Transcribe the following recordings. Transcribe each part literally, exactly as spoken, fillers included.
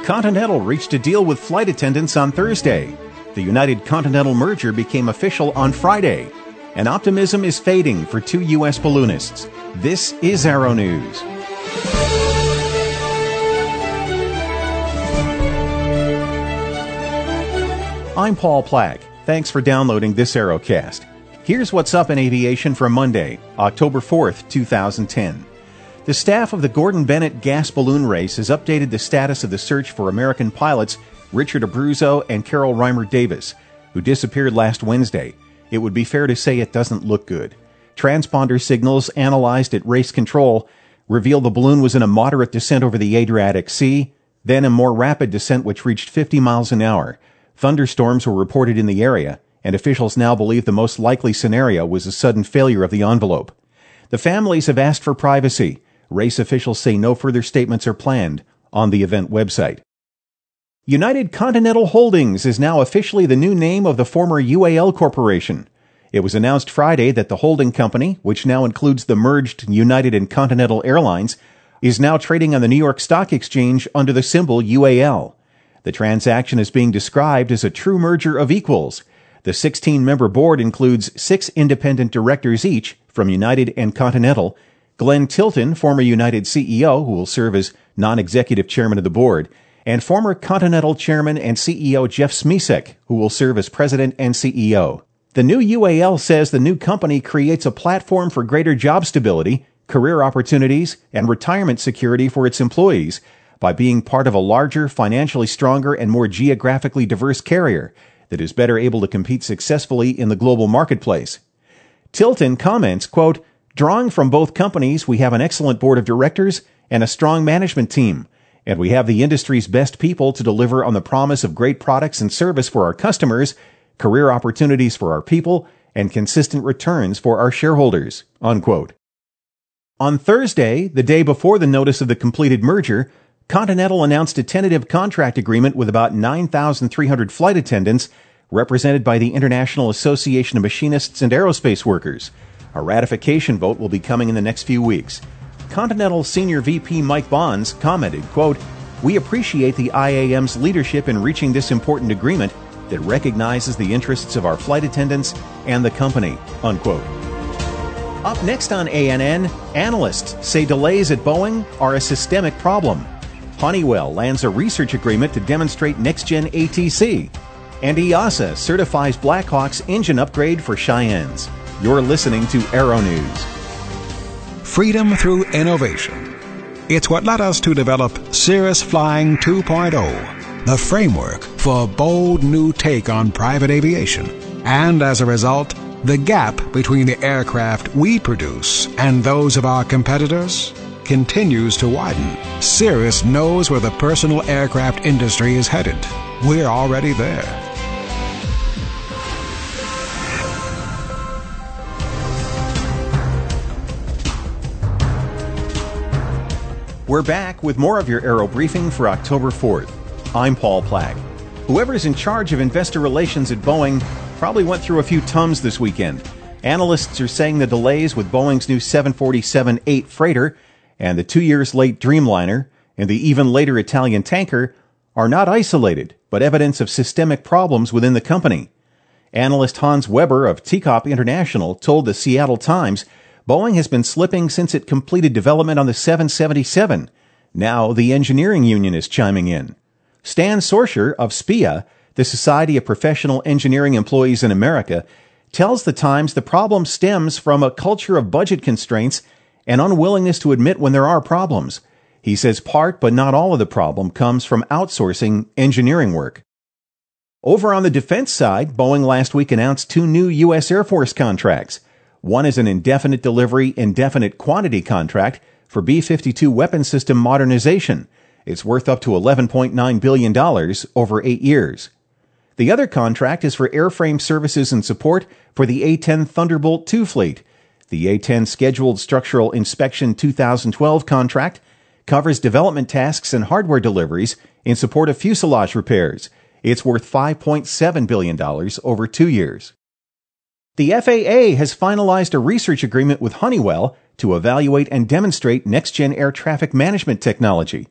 Continental reached a deal with flight attendants on Thursday. The United Continental merger became official on Friday. And optimism is fading for two U S balloonists. This is Aero News. I'm Paul Plack. Thanks for downloading this Aerocast. Here's what's up in aviation for Monday, October fourth, two thousand ten. The staff of the Gordon Bennett gas balloon race has updated the status of the search for American pilots Richard Abruzzo and Carol Reimer Davis, who disappeared last Wednesday. It would be fair to say it doesn't look good. Transponder signals analyzed at race control revealed the balloon was in a moderate descent over the Adriatic Sea, then a more rapid descent which reached fifty miles an hour. Thunderstorms were reported in the area, and officials now believe the most likely scenario was a sudden failure of the envelope. The families have asked for privacy. Race officials say no further statements are planned on the event website. United Continental Holdings is now officially the new name of the former U A L Corporation. It was announced Friday that the holding company, which now includes the merged United and Continental Airlines, is now trading on the New York Stock Exchange under the symbol U A L. The transaction is being described as a true merger of equals. The sixteen-member board includes six independent directors each from United and Continental, Glenn Tilton, former United C E O, who will serve as non-executive chairman of the board, and former Continental chairman and C E O Jeff Smisek, who will serve as president and C E O. The new U A L says the new company creates a platform for greater job stability, career opportunities, and retirement security for its employees by being part of a larger, financially stronger, and more geographically diverse carrier that is better able to compete successfully in the global marketplace. Tilton comments, quote, "Drawing from both companies, we have an excellent board of directors and a strong management team, and we have the industry's best people to deliver on the promise of great products and service for our customers, career opportunities for our people, and consistent returns for our shareholders," unquote. On Thursday, the day before the notice of the completed merger, Continental announced a tentative contract agreement with about nine thousand three hundred flight attendants represented by the International Association of Machinists and Aerospace Workers. A ratification vote will be coming in the next few weeks. Continental Senior V P Mike Bonds commented, quote, "We appreciate the I A M's leadership in reaching this important agreement that recognizes the interests of our flight attendants and the company," unquote. Up next on A N N, analysts say delays at Boeing are a systemic problem. Honeywell lands a research agreement to demonstrate next-gen A T C. And E A S A certifies Blackhawk's engine upgrade for Cheyennes. You're listening to Aero News. Freedom through innovation. It's what led us to develop Cirrus Flying two point oh, the framework for a bold new take on private aviation. And as a result, the gap between the aircraft we produce and those of our competitors continues to widen. Cirrus knows where the personal aircraft industry is headed. We're already there. We're back with more of your Aero Briefing for October fourth. I'm Paul Plack. Whoever's in charge of investor relations at Boeing probably went through a few Tums this weekend. Analysts are saying the delays with Boeing's new seven forty-seven eight freighter and the two years late Dreamliner and the even later Italian tanker are not isolated, but evidence of systemic problems within the company. Analyst Hans Weber of T C O P International told the Seattle Times Boeing has been slipping since it completed development on the seven seventy-seven. Now the engineering union is chiming in. Stan Sorscher of S P I A, the Society of Professional Engineering Employees in America, tells the Times the problem stems from a culture of budget constraints and unwillingness to admit when there are problems. He says part, but not all of the problem, comes from outsourcing engineering work. Over on the defense side, Boeing last week announced two new U S Air Force contracts. One is an indefinite delivery, indefinite quantity contract for B fifty-two weapon system modernization. It's worth up to eleven point nine billion dollars over eight years. The other contract is for airframe services and support for the A ten Thunderbolt two fleet. The A ten Scheduled Structural Inspection two thousand twelve contract covers development tasks and hardware deliveries in support of fuselage repairs. It's worth five point seven billion dollars over two years. The F A A has finalized a research agreement with Honeywell to evaluate and demonstrate next-gen air traffic management technology.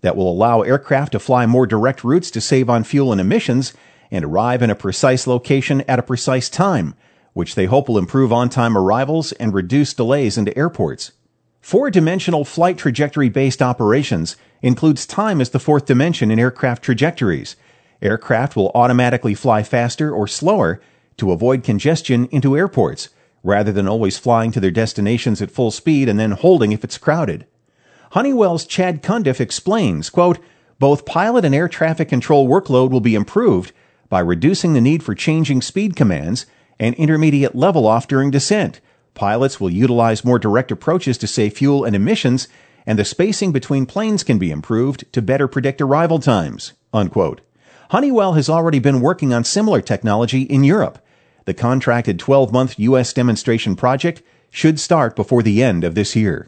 that will allow aircraft to fly more direct routes to save on fuel and emissions and arrive in a precise location at a precise time, which they hope will improve on-time arrivals and reduce delays into airports. Four-dimensional flight trajectory-based operations includes time as the fourth dimension in aircraft trajectories. Aircraft will automatically fly faster or slower to avoid congestion into airports, rather than always flying to their destinations at full speed and then holding if it's crowded. Honeywell's Chad Cundiff explains, quote, both pilot and air traffic control workload will be improved by reducing the need for changing speed commands and intermediate level off during descent. Pilots will utilize more direct approaches to save fuel and emissions, and the spacing between planes can be improved to better predict arrival times, unquote. Honeywell has already been working on similar technology in Europe. The contracted twelve-month U S demonstration project should start before the end of this year.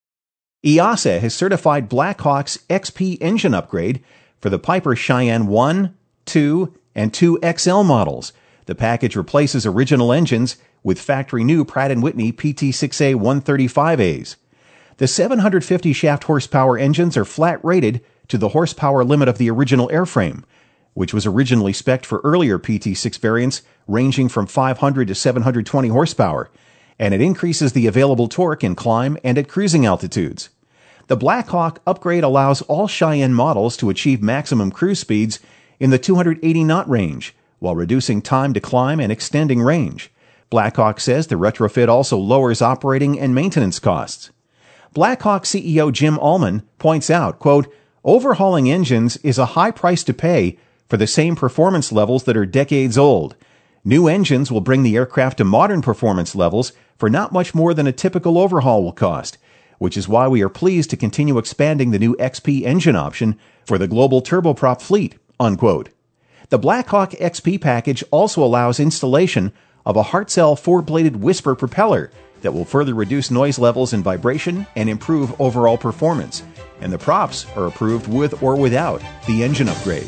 E A S A has certified Black Hawk's X P engine upgrade for the Piper Cheyenne one, two, and two X L models. The package replaces original engines with factory-new Pratt and Whitney P T six A one thirty-five A's. The seven hundred fifty shaft horsepower engines are flat-rated to the horsepower limit of the original airframe, which was originally spec'd for earlier P T six variants ranging from five hundred to seven hundred twenty horsepower, and it increases the available torque in climb and at cruising altitudes. The Black Hawk upgrade allows all Cheyenne models to achieve maximum cruise speeds in the two hundred eighty knot range, while reducing time to climb and extending range. Black Hawk says the retrofit also lowers operating and maintenance costs. Black Hawk C E O Jim Ullman points out, quote, overhauling engines is a high price to pay for the same performance levels that are decades old. New engines will bring the aircraft to modern performance levels for not much more than a typical overhaul will cost, which is why we are pleased to continue expanding the new X P engine option for the global turboprop fleet, unquote. The Black Hawk X P package also allows installation of a Hartzell four-bladed Whisper propeller that will further reduce noise levels and vibration and improve overall performance, and the props are approved with or without the engine upgrade.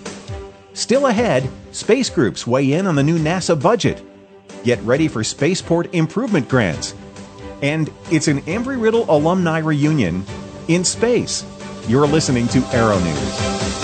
Still ahead, space groups weigh in on the new NASA budget. Get ready for spaceport improvement grants. And it's an Embry-Riddle alumni reunion in space. You're listening to Aero News.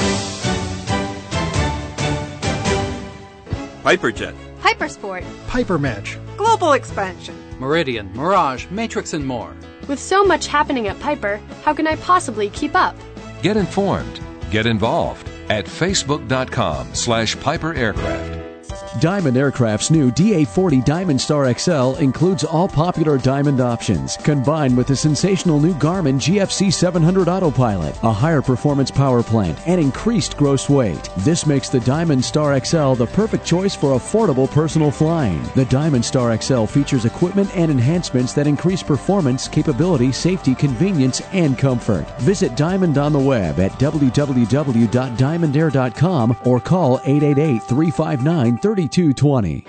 Piperjet, Hypersport, Piper Match, Global Expansion, Meridian, Mirage, Matrix, and more. With so much happening at Piper, how can I possibly keep up? Get informed. Get involved at facebook.com slash Piper Aircraft. Diamond Aircraft's new D A forty Diamond Star X L includes all popular Diamond options, combined with the sensational new Garmin G F C seven hundred Autopilot, a higher performance power plant, and increased gross weight. This makes the Diamond Star X L the perfect choice for affordable personal flying. The Diamond Star X L features equipment and enhancements that increase performance, capability, safety, convenience, and comfort. Visit Diamond on the web at w w w dot diamond air dot com or call eight eight eight, three five nine, three two two zero.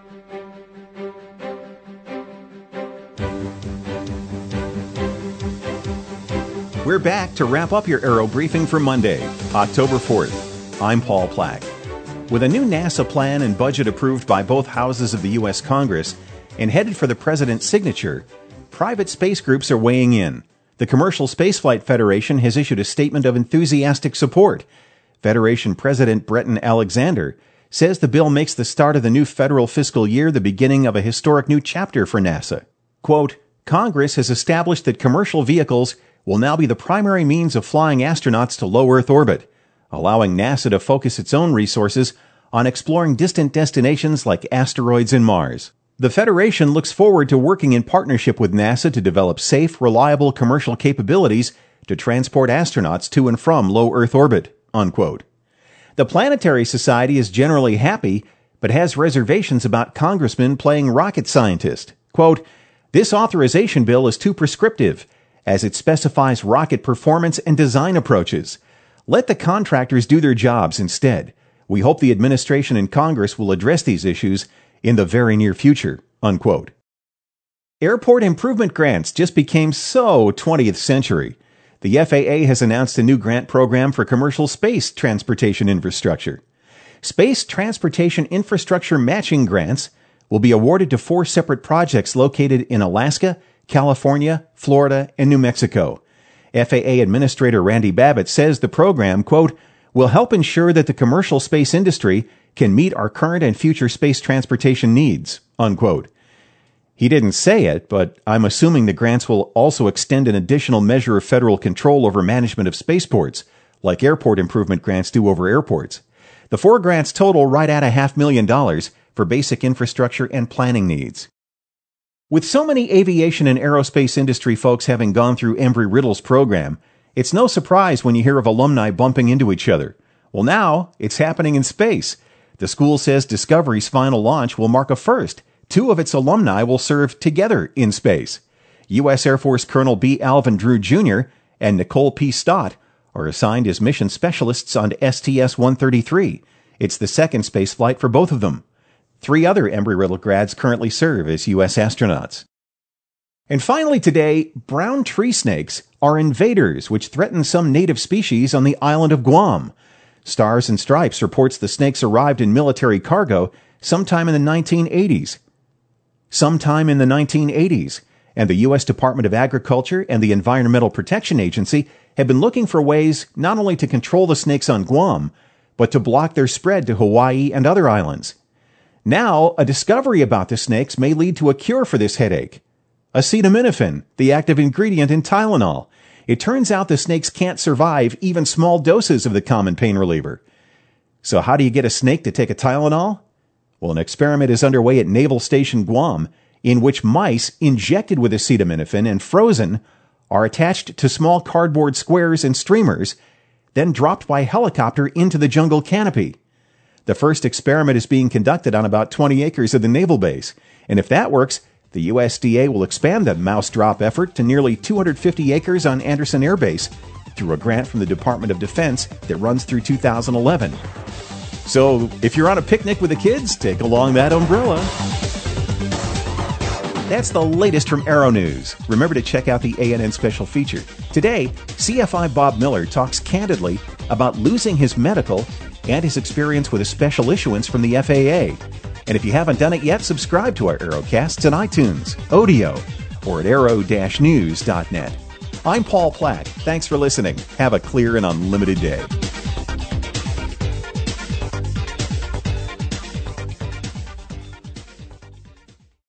We're back to wrap up your Aero Briefing for Monday, October fourth. I'm Paul Plack. With a new NASA plan and budget approved by both houses of the U S Congress and headed for the President's signature, private space groups are weighing in. The Commercial Spaceflight Federation has issued a statement of enthusiastic support. Federation President Bretton Alexander says the bill makes the start of the new federal fiscal year the beginning of a historic new chapter for NASA. Quote, Congress has established that commercial vehicles will now be the primary means of flying astronauts to low Earth orbit, allowing NASA to focus its own resources on exploring distant destinations like asteroids and Mars. The Federation looks forward to working in partnership with NASA to develop safe, reliable commercial capabilities to transport astronauts to and from low Earth orbit, unquote. The Planetary Society is generally happy, but has reservations about congressmen playing rocket scientist. Quote, this authorization bill is too prescriptive, as it specifies rocket performance and design approaches. Let the contractors do their jobs instead. We hope the administration and Congress will address these issues in the very near future, unquote. Airport improvement grants just became so twentieth century. The F A A has announced a new grant program for commercial space transportation infrastructure. Space transportation infrastructure matching grants will be awarded to four separate projects located in Alaska, California, Florida, and New Mexico. F A A Administrator Randy Babbitt says the program, quote, will help ensure that the commercial space industry can meet our current and future space transportation needs, unquote. He didn't say it, but I'm assuming the grants will also extend an additional measure of federal control over management of spaceports, like airport improvement grants do over airports. The four grants total right at a half million dollars for basic infrastructure and planning needs. With so many aviation and aerospace industry folks having gone through Embry-Riddle's program, it's no surprise when you hear of alumni bumping into each other. Well, now it's happening in space. The school says Discovery's final launch will mark a first. Two of its alumni will serve together in space. U S Air Force Colonel B. Alvin Drew Junior and Nicole P. Stott are assigned as mission specialists on S T S one thirty-three. It's the second space flight for both of them. Three other Embry-Riddle grads currently serve as U S astronauts. And finally today, brown tree snakes are invaders which threaten some native species on the island of Guam. Stars and Stripes reports the snakes arrived in military cargo sometime in the nineteen eighties. Sometime in the nineteen eighties, and the U S Department of Agriculture and the Environmental Protection Agency have been looking for ways not only to control the snakes on Guam, but to block their spread to Hawaii and other islands. Now, a discovery about the snakes may lead to a cure for this headache. Acetaminophen, the active ingredient in Tylenol. It turns out the snakes can't survive even small doses of the common pain reliever. So how do you get a snake to take a Tylenol? Well, an experiment is underway at Naval Station Guam, in which mice injected with acetaminophen and frozen are attached to small cardboard squares and streamers, then dropped by helicopter into the jungle canopy. The first experiment is being conducted on about twenty acres of the naval base, and if that works, the U S D A will expand the mouse drop effort to nearly two hundred fifty acres on Anderson Air Base through a grant from the Department of Defense that runs through two thousand eleven. So, if you're on a picnic with the kids, take along that umbrella. That's the latest from Aero News. Remember to check out the A N N special feature. Today, C F I Bob Miller talks candidly about losing his medical and his experience with a special issuance from the F A A. And if you haven't done it yet, subscribe to our Aerocasts on iTunes, Odeo, or at aero dash news dot net. I'm Paul Platt. Thanks for listening. Have a clear and unlimited day.